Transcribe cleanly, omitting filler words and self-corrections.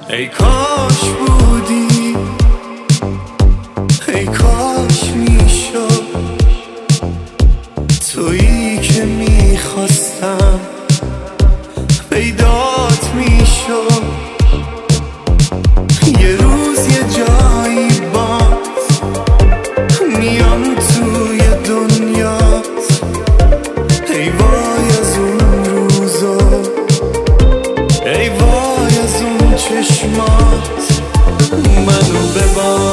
ای کاش بودی، ای کاش میشد تویی که میخواستم پیدات میشد. یه روز یه جایی باز میام توی دنیات، ای وای از اون روزا، ای وای از اون چشمات. منو ببار